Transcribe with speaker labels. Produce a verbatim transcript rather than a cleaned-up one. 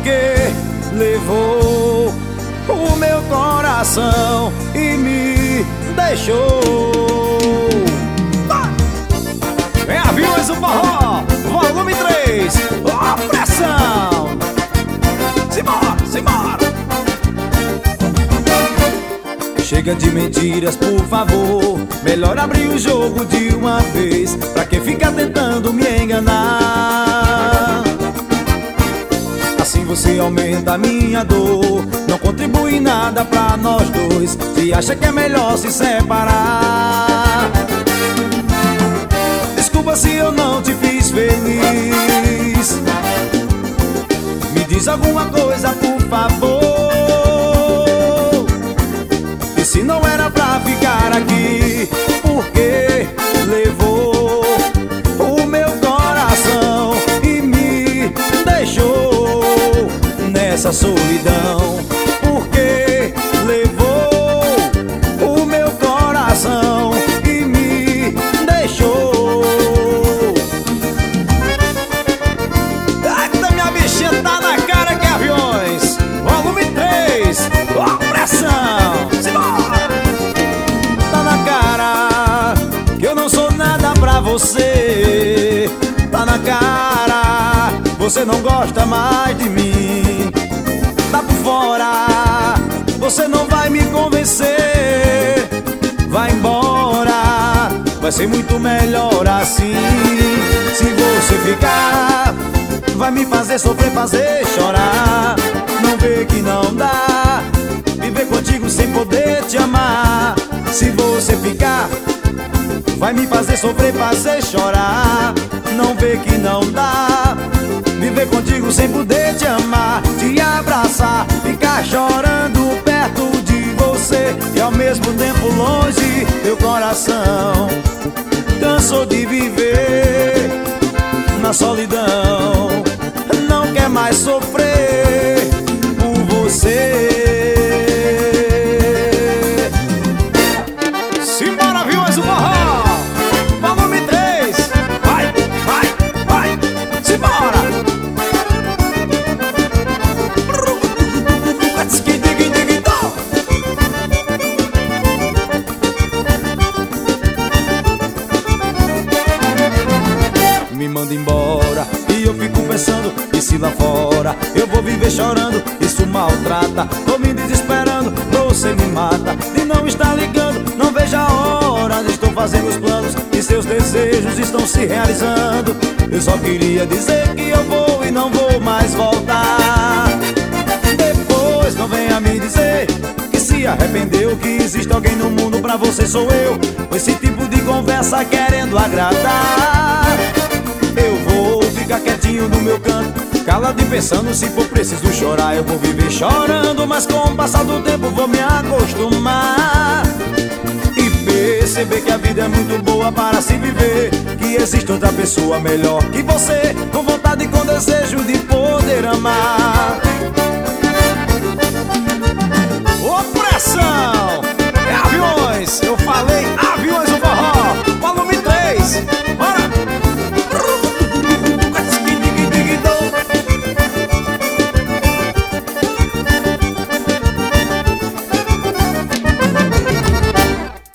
Speaker 1: porque levou o meu coração e me deixou. Vem Aviões do Forró, volume três, ó pressão. Simbora, simbora. Chega de mentiras, por favor. Melhor abrir o jogo de uma vez, pra quem fica tentando me enganar. Assim você aumenta a minha dor, não contribui nada pra nós dois. Se acha que é melhor se separar. Desculpa se eu não te fiz feliz. Me diz alguma coisa, por favor. E se não era pra ficar aqui, porque levou o meu coração e me deixou nessa solidão? Porque levou o meu coração e me deixou. Eita, minha bichinha, tá na cara que é Aviões, volume três, ó pressão. Tá na cara que eu não sou nada pra você. Tá na cara, você não gosta mais de mim. Tá por fora, você não vai me convencer. Vai embora, vai ser muito melhor assim. Se você ficar, vai me fazer sofrer, fazer chorar. Não vê que não dá viver contigo sem poder te amar. Se você ficar, vai me fazer sofrer, fazer chorar. Não vê que não dá viver contigo sem poder te amar. Te abraçar, ficar chorando perto de você e ao mesmo tempo longe. Meu coração cansou de viver na solidão, não quer mais sofrer por você. Simbora, Aviões do Forró, volume três. Vai, vai, vai, simbora. Me manda embora e eu fico pensando, e se lá fora eu vou viver chorando? Isso maltrata, tô me desesperando, você me mata e não está ligando. Não vejo a hora, estou fazendo os planos e seus desejos estão se realizando. Eu só queria dizer que eu vou e não vou mais voltar. Depois não venha me dizer que se arrependeu, que existe alguém no mundo pra você sou eu, com esse tipo de conversa querendo agradar. Eu vou ficar quietinho no meu canto, calado e pensando, se for preciso chorar eu vou viver chorando. Mas com o passar do tempo vou me acostumar e perceber que a vida é muito boa para se viver, que existe outra pessoa melhor que você, com vontade e com desejo de poder amar. Ô pressão, é Aviões, eu falei Aviões.